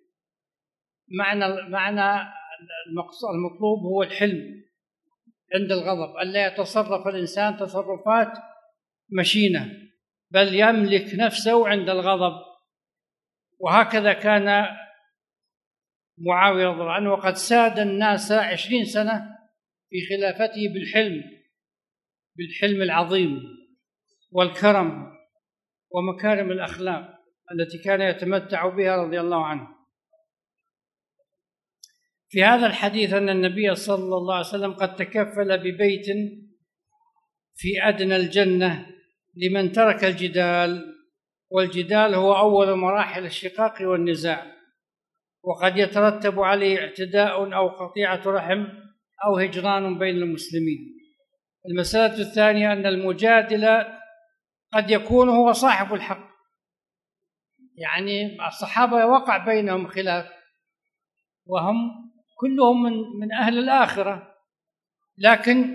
معنى المطلوب هو الحلم عند الغضب، ألا يتصرف الإنسان تصرفات مشينة، بل يملك نفسه عند الغضب. وهكذا كان معاوية رضي الله عنه، وقد ساد الناس 20 سنة في خلافته بالحلم العظيم والكرم ومكارم الأخلاق التي كان يتمتع بها رضي الله عنه. في هذا الحديث أن النبي صلى الله عليه وسلم قد تكفل ببيت في أدنى الجنة لمن ترك الجدال، والجدال هو أول مراحل الشقاق والنزاع، وقد يترتب عليه اعتداء أو قطيعة رحم أو هجران بين المسلمين. المسألة الثانية أن المجادل قد يكون هو صاحب الحق، يعني الصحابة وقع بينهم خلاف وهم كلهم من أهل الآخرة، لكن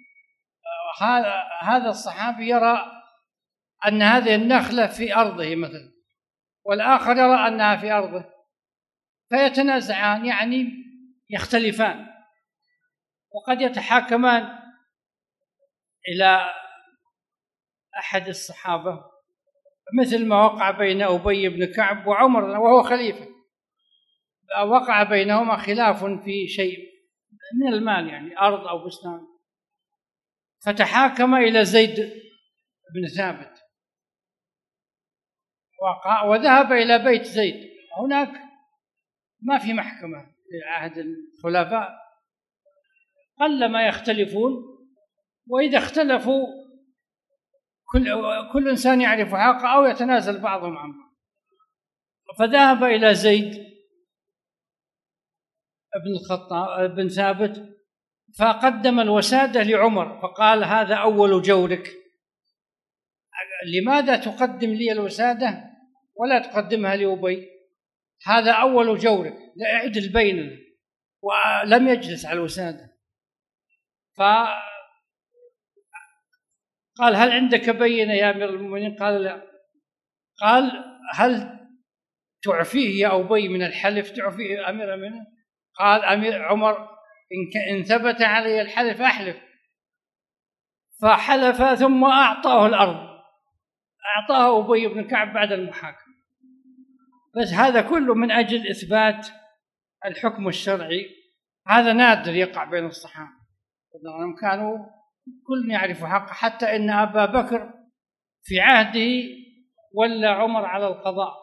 هذا الصحابي يرى أن هذه النخلة في أرضه مثلا، والآخر يرى أنها في أرضه، فيتنازعان، يعني يختلفان، وقد يتحاكمان إلى أحد الصحابة، مثل ما وقع بين أبي بن كعب وعمر وهو خليفة، وقع بينهما خلاف في شيء من المال، يعني أرض أو بستان، فتحاكم إلى زيد بن ثابت وذهب إلى بيت زيد. هناك ما في محكمة في عهد الخلفاء، قلما يختلفون، وإذا اختلفوا كل إنسان يعرف حقه أو يتنازل بعضهم عن بعض. فذهب إلى زيد بن الخطاب بن ثابت فقدم الوسادة لعمر، فقال: هذا أول جورك، لماذا تقدم لي الوسادة ولا تقدمها لأبي؟ هذا أول جورك، لا اعدل بيننا. ولم يجلس على الوسادة، فقال: هل عندك بينة يا أمير المؤمنين؟ قال: لا. قال: هل تعفيه يا أبي من الحلف؟ تعفيه أمير المؤمنين؟ قال أمير عمر: إن ثبت علي الحلف أحلف. فحلف ثم أعطاه الأرض، أعطاه أبي بن كعب بعد المحاكمة. بس هذا كله من أجل إثبات الحكم الشرعي. هذا نادر يقع بين الصحابة، لأنهم كانوا كل يعرف حقه، حتى إن أبا بكر في عهده ولى عمر على القضاء،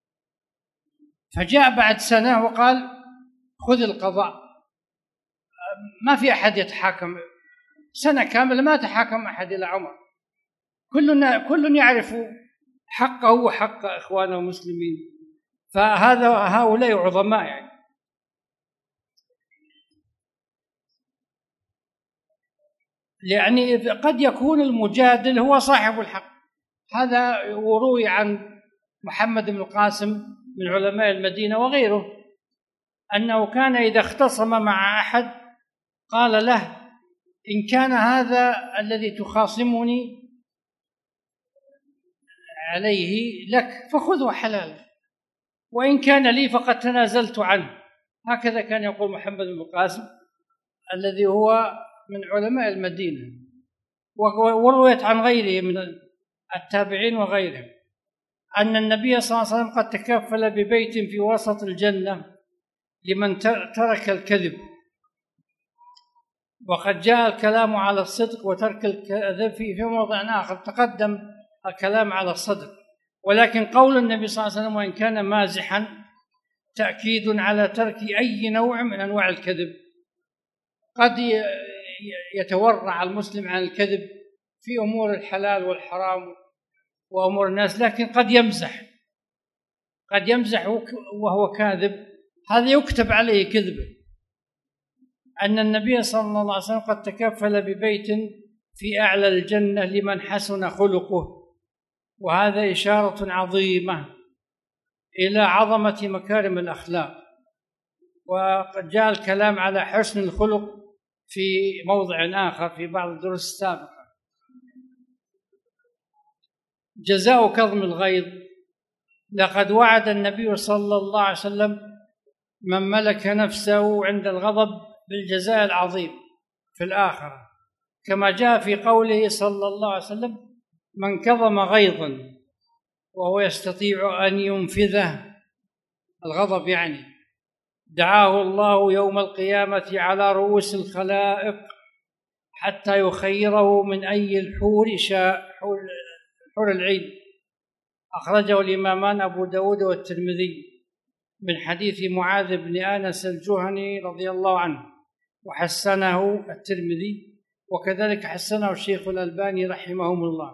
فجاء بعد سنة وقال: خذ القضاء. ما في أحد يتحاكم، سنة كاملة ما تحاكم أحد إلى عمر، كل يعرف حقه وحق إخوانه المسلمين. هؤلاء عظماء يعني. يعني قد يكون المجادل هو صاحب الحق. هذا وروي عن محمد بن القاسم من علماء المدينة وغيره أنه كان إذا اختصم مع أحد قال له: إن كان هذا الذي تخاصمني عليه لك فخذه حلال، وإن كان لي فقد تنازلت عنه. هكذا كان يقول محمد بن القاسم الذي هو من علماء المدينة، ورويت عن غيره من التابعين وغيرهم أن النبي صلى الله عليه وسلم قد تكفل ببيت في وسط الجنة لمن ترك الكذب. وقد جاء الكلام على الصدق وترك الكذب في موضع آخر، تقدم الكلام على الصدق، ولكن قول النبي صلى الله عليه وسلم: وإن كان مازحا، تأكيد على ترك أي نوع من أنواع الكذب. قد يتورع المسلم عن الكذب في أمور الحلال والحرام وأمور الناس، لكن قد يمزح وهو كاذب، هذا يكتب عليه كذبه. أن النبي صلى الله عليه وسلم قد تكفل ببيت في أعلى الجنة لمن حسن خلقه، وهذا إشارة عظيمة إلى عظمة مكارم الأخلاق. وقد جاء الكلام على حسن الخلق في موضع آخر في بعض الدروس السابقة. جزاء كظم الغيظ لقد وعد النبي صلى الله عليه وسلم من ملك نفسه عند الغضب بالجزاء العظيم في الآخرة، كما جاء في قوله صلى الله عليه وسلم: من كظم غيظا وهو يستطيع أن ينفذه، الغضب يعني، دعاه الله يوم القيامة على رؤوس الخلائق حتى يخيره من أي الحور شاء، حور العين. أخرجه الإمامان أبو داود والترمذي من حديث معاذ بن أنس الجهني رضي الله عنه، وحسنه الترمذي، وكذلك حسنه الشيخ الألباني رحمهم الله.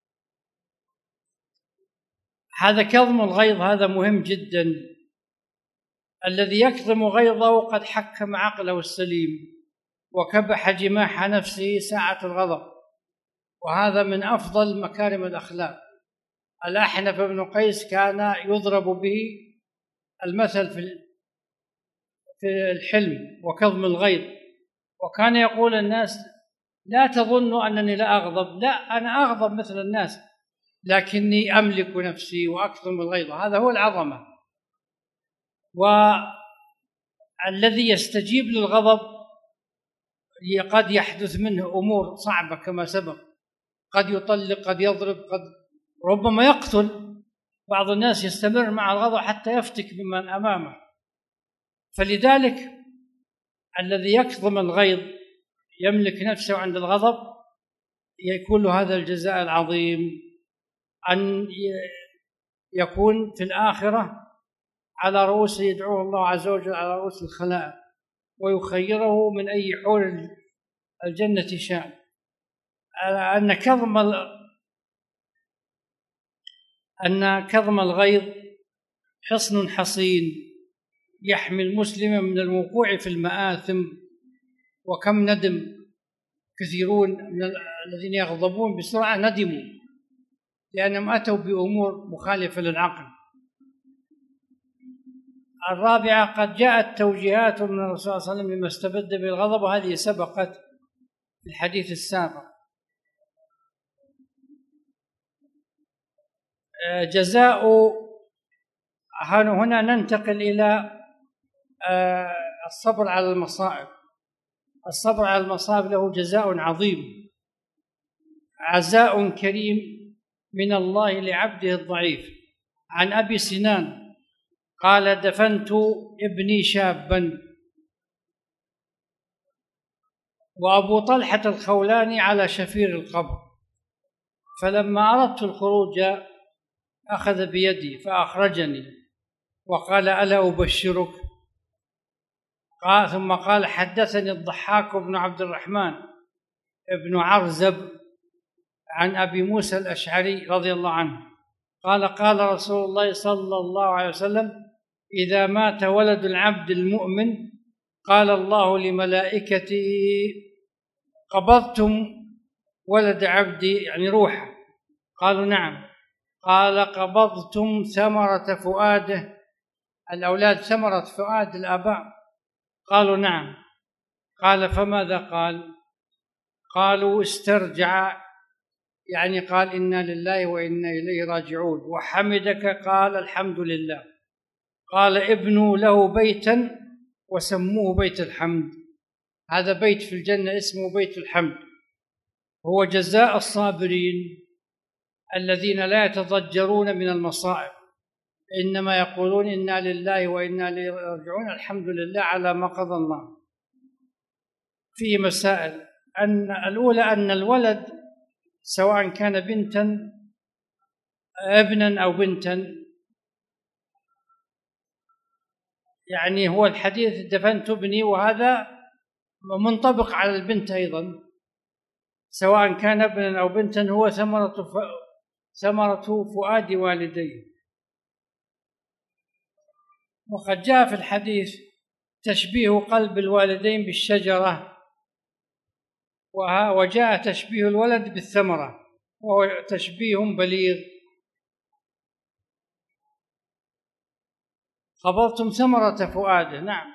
هذا كظم الغيظ، هذا مهم جدا. الذي يكظم غيظه قد حكم عقله السليم وكبح جماح نفسه ساعة الغضب، وهذا من أفضل مكارم الأخلاق. الأحنف بن قيس كان يضرب به المثل في الحلم وكظم الغيظ، وكان يقول الناس: لا تظنوا أنني لا أغضب، لا، أنا أغضب مثل الناس، لكني أملك نفسي وأكظم الغيظ. هذا هو العظمة. والذي يستجيب للغضب قد يحدث منه أمور صعبة كما سبق، قد يطلق، قد يضرب، قد ربما يقتل. بعض الناس يستمر مع الغضب حتى يفتك بمن أمامه. فلذلك الذي يكظم الغيظ يملك نفسه عند الغضب يكون له هذا الجزاء العظيم، أن يكون في الآخرة على رؤوس، يدعوه الله عز وجل على رؤوس الخلائق ويخيره من أي حور الجنة شاء. أن كظم الغيظ حصن حصين يحمي المسلم من الوقوع في المآثم. وكم ندم كثيرون من الذين يغضبون بسرعة ندموا لأنهم أتوا بأمور مخالفة للعقل. الرابعة: قد جاءت توجيهات من الرسول صلى الله عليه وسلم لما استبد بالغضب، وهذه سبقت في الحديث السابق. جزاء، هنا ننتقل إلى الصبر على المصائب. الصبر على المصائب له جزاء عظيم، عزاء كريم من الله لعبده الضعيف. عن أبي سنان قال: دفنت ابني شابا، وأبو طلحة الخولاني على شفير القبر، فلما أردت الخروج أخذ بيدي فأخرجني وقال: ألا أبشرك؟ ثم قال: حدثني الضحاك بن عبد الرحمن ابن عرزب عن أبي موسى الأشعري رضي الله عنه قال: قال رسول الله صلى الله عليه وسلم: إذا مات ولد العبد المؤمن قال الله لملائكته: قبضتم ولد عبدي، يعني روحه؟ قالوا: نعم. قال: قبضتم ثمرة فؤاده، الأولاد ثمرة فؤاد الآباء؟ قالوا: نعم. قال: فماذا قال؟ قالوا: استرجع، يعني قال: إنا لله وإنا إليه راجعون، وحمدك، قال: الحمد لله. قال: ابنوا له بيتا وسموه بيت الحمد. هذا بيت في الجنة اسمه بيت الحمد، هو جزاء الصابرين الذين لا يتضجرون من المصائب، إنما يقولون: إنا لله وإنا إليه راجعون، الحمد لله على ما قضى الله. فيه مسائل. الأولى أن الولد سواء كان بنتا، ابنا أو بنتا، يعني هو الحديث دفنت ابني، وهذا منطبق على البنت أيضا، سواء كان ابنا أو بنتا، هو ثمرة فؤاد والديه. وقد جاء في الحديث تشبيه قلب الوالدين بالشجرة، وجاء تشبيه الولد بالثمرة، وهو تشبيه بليغ. قبضتم ثمرة فؤاده، نعم.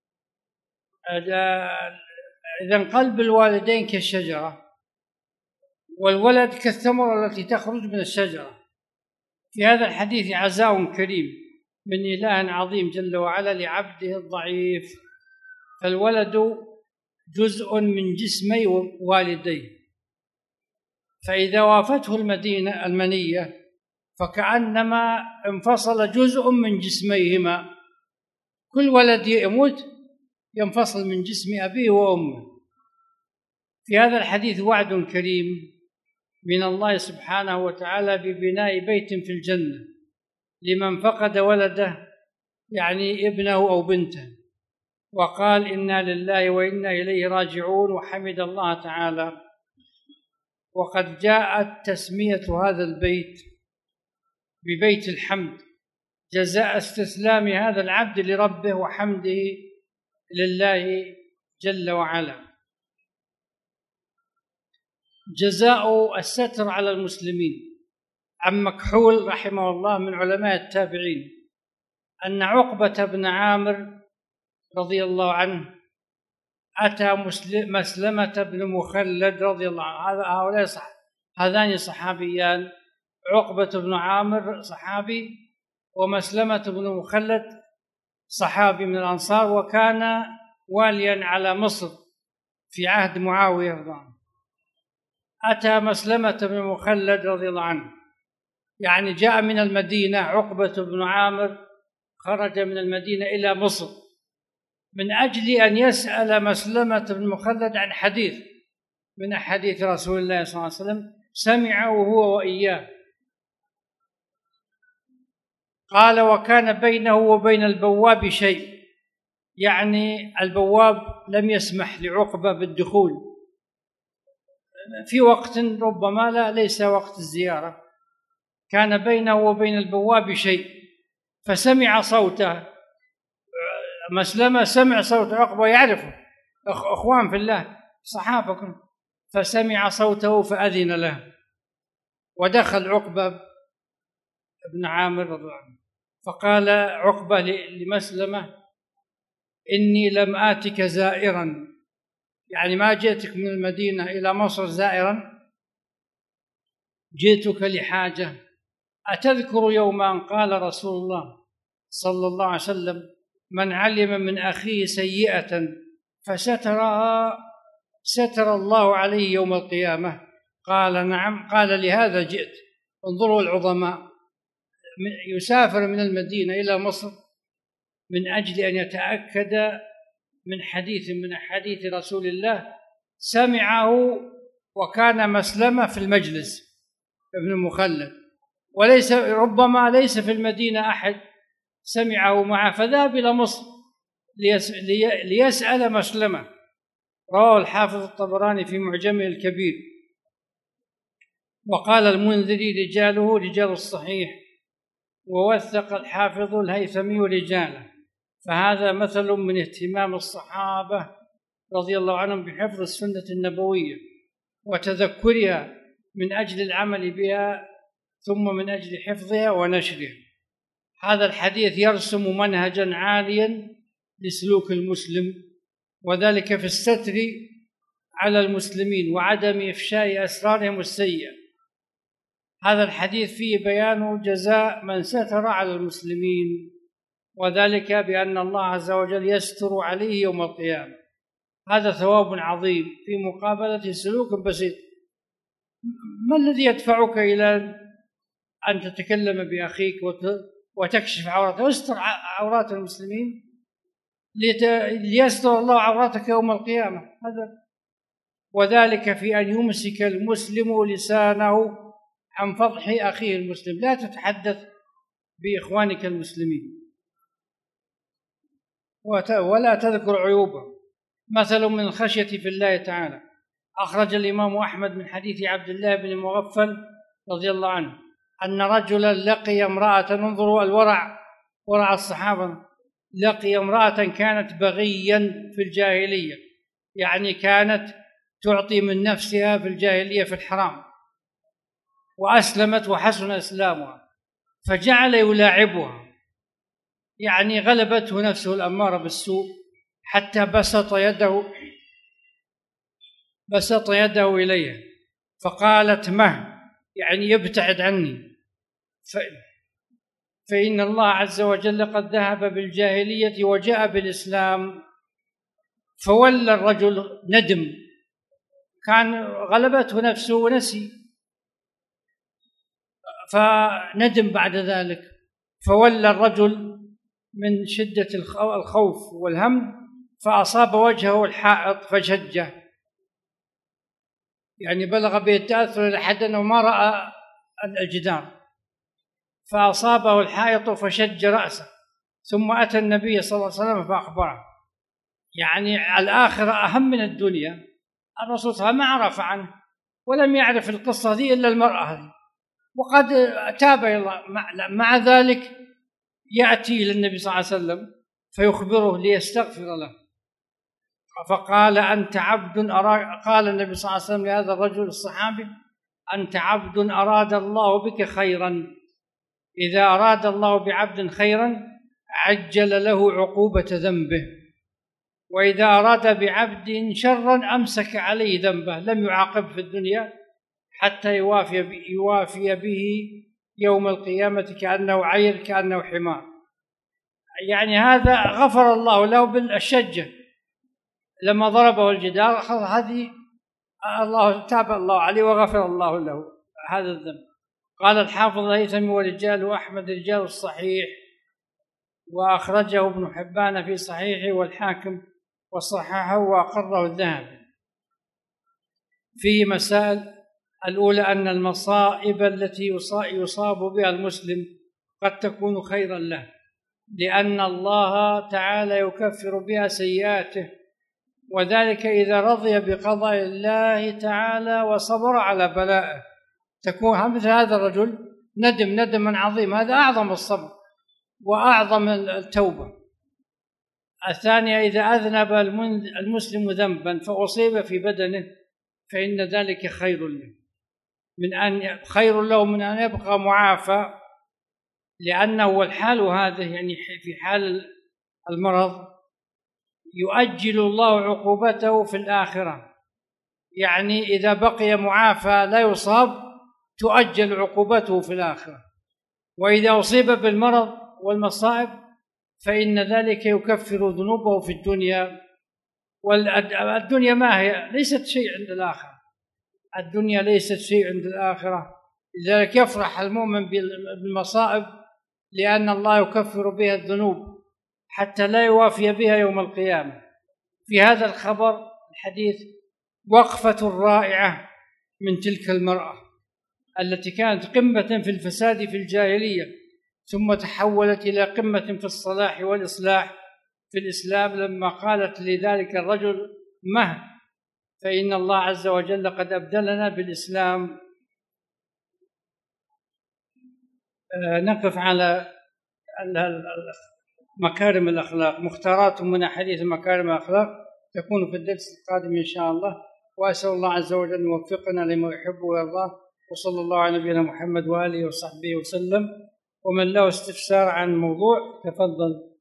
إذن قلب الوالدين كالشجرة، والولد كالثمرة التي تخرج من الشجرة، في هذا الحديث عزاء كريم من إله عظيم جل وعلا لعبده الضعيف، فالولد جزء من جسمي والديه، فإذا وافته المنية فكأنما انفصل جزء من جسميهما، كل ولد يموت ينفصل من جسم أبيه وأمه. في هذا الحديث وعد كريم من الله سبحانه وتعالى ببناء بيت في الجنة لمن فقد ولده، يعني ابنه أو بنته، وقال إنا لله وإنا إليه راجعون، وحمد الله تعالى. وقد جاءت تسمية هذا البيت ببيت الحمد جزاء استسلام هذا العبد لربه وحمده لله جل وعلا. جزاء الستر على المسلمين. عن مكحول رحمه الله من علماء التابعين أن عقبة بن عامر رضي الله عنه أتى مسلمة بن مخلد رضي الله عنه. هذان صحابيان، عقبة بن عامر صحابي ومسلمة بن مخلد صحابي من الأنصار، وكان واليا على مصر في عهد معاوية رضي الله عنه. أتى مسلمة بن مخلد رضي الله عنه، يعني جاء من المدينة، عقبة بن عامر خرج من المدينة إلى مصر من أجل أن يسأل مسلمة بن مخلد عن حديث من أحاديث رسول الله صلى الله عليه وسلم سمعه هو وإياه. قال وكان بينه وبين البواب شيء، يعني البواب لم يسمح لعقبة بالدخول في وقت ربما ليس وقت الزيارة، كان بينه وبين البواب شيء، فسمع صوته. مسلمة سمع صوت عقبة، يعرفه أخوان في الله صحابة، فسمع صوته فأذن له، ودخل عقبة بن عامر رضي الله عنه، فقال عقبة لمسلمة إني لم آتك زائرا، يعني ما جئتك من المدينة إلى مصر زائرا، جئتك لحاجة. أتذكر يوما قال رسول الله صلى الله عليه وسلم من علم من أخيه سيئة فسترها ستر الله عليه يوم القيامة؟ قال نعم. قال لهذا جئت. انظروا العظماء، يسافر من المدينة إلى مصر من أجل أن يتأكد من حديث من أحاديث رسول الله سمعه، وكان مسلمة في المجلس ابن مخلد، وليس ربما ليس في المدينة أحد سمعه معه، فذهب إلى مصر ليسأل مسلمة. رواه الحافظ الطبراني في معجمه الكبير، وقال المنذري رجاله رجال الصحيح، ووثق الحافظ الهيثمي رجاله. فهذا مثل من اهتمام الصحابة رضي الله عنهم بحفظ السنة النبوية وتذكرها من أجل العمل بها، ثم من أجل حفظها ونشرها. هذا الحديث يرسم منهجا عاليا لسلوك المسلم، وذلك في الستر على المسلمين وعدم إفشاء أسرارهم السيئة. هذا الحديث فيه بيان جزاء من ستر على المسلمين، وذلك بأن الله عز وجل يستر عليه يوم القيامة. هذا ثواب عظيم في مقابلة سلوك بسيط. ما الذي يدفعك إلى أن تتكلم بأخيك وتكشف عورته؟ استر عورات المسلمين ليستر الله عوراتك يوم القيامة. هذا وذلك في أن يمسك المسلم لسانه عن فضح أخيه المسلم، لا تتحدث بإخوانك المسلمين ولا تذكر عيوبه. مثل من الخشية في الله تعالى، أخرج الإمام أحمد من حديث عبد الله بن مغفل رضي الله عنه أن رجلا لقي امرأة، انظروا الورع، ورع الصحابة، لقي امرأة كانت بغيا في الجاهلية، يعني كانت تعطي من نفسها في الجاهلية في الحرام، وأسلمت وحسن إسلامها، فجعل يلاعبها، يعني غلبته نفسه الأمارة بالسوء حتى بسط يده إليها، فقالت مه، يعني يبتعد عني، فإن الله عز وجل قد ذهب بالجاهلية وجاء بالإسلام، فولى الرجل ندم، كان غلبته نفسه ونسي، فندم بعد ذلك، فولى الرجل من شدة الخوف والهم فأصاب وجهه الحائط فشجه، يعني بلغ به التأثر لحد أنه ما رأى الجدار، فأصابه الحائط فشج رأسه، ثم أتى النبي صلى الله عليه وسلم فأخبره. يعني الآخرة أهم من الدنيا. الرسول صلى الله عليه وسلم ما عرف عنه ولم يعرف القصة دي إلا المرأة هذه، وقد تاب إلى الله. مع ذلك يأتي إلى النبي صلى الله عليه وسلم فيخبره ليستغفر له، فقال أنت عبد قال النبي صلى الله عليه وسلم لهذا الرجل الصحابي: أنت عبد أراد الله بك خيرا، إذا أراد الله بعبد خيرا عجل له عقوبة ذنبه، وإذا أراد بعبد شرا أمسك عليه ذنبه، لم يعاقب في الدنيا حتى يوافي به يوم القيامة كأنه عير كأنه حمار. يعني هذا غفر الله له بالشجة لما ضربه الجدار، هذه الله تاب الله عليه وغفر الله له هذا الذنب. قال الحافظ الهيثمي: ورجال أحمد رجال الصحيح، وأخرجه ابن حبان في صحيحه والحاكم وصححه وأقره الذهبي. فيه مسائل: الأولى أن المصائب التي يصاب بها المسلم قد تكون خيرا له، لأن الله تعالى يكفر بها سيئاته، وذلك إذا رضي بقضاء الله تعالى وصبر على بلائه. تكون مثل هذا الرجل ندما عظيم، هذا أعظم الصبر وأعظم التوبة. الثانية: إذا أذنب المسلم ذنبا فأصيب في بدنه فإن ذلك خير له من أن يبقى معافى، لأنه الحال هذه، يعني في حال المرض يؤجل الله عقوبته في الآخرة، يعني إذا بقي معافى لا يصاب تؤجل عقوبته في الآخرة، وإذا أصيب بالمرض والمصائب فإن ذلك يكفر ذنوبه في الدنيا. والدنيا ما هي؟ ليست شيء عند الآخرة، الدنيا ليست شيء عند الآخرة، لذلك يفرح المؤمن بالمصائب لأن الله يكفر بها الذنوب حتى لا يوافي بها يوم القيامة. في هذا الخبر الحديث وقفة رائعة من تلك المرأة التي كانت قمة في الفساد في الجاهلية، ثم تحولت إلى قمة في الصلاح والإصلاح في الإسلام، لما قالت لذلك الرجل: مه، فإن الله عز وجل قد أبدلنا بالإسلام. نقف على مكارم الأخلاق، مختارات من أحاديث مكارم الأخلاق تكون في الدرس القادم إن شاء الله، وأسأل الله عز وجل أن يوفقنا لما يحب ويرضاه، وصلى الله على نبينا محمد وآله وصحبه وسلم. ومن له استفسار عن موضوع تفضل.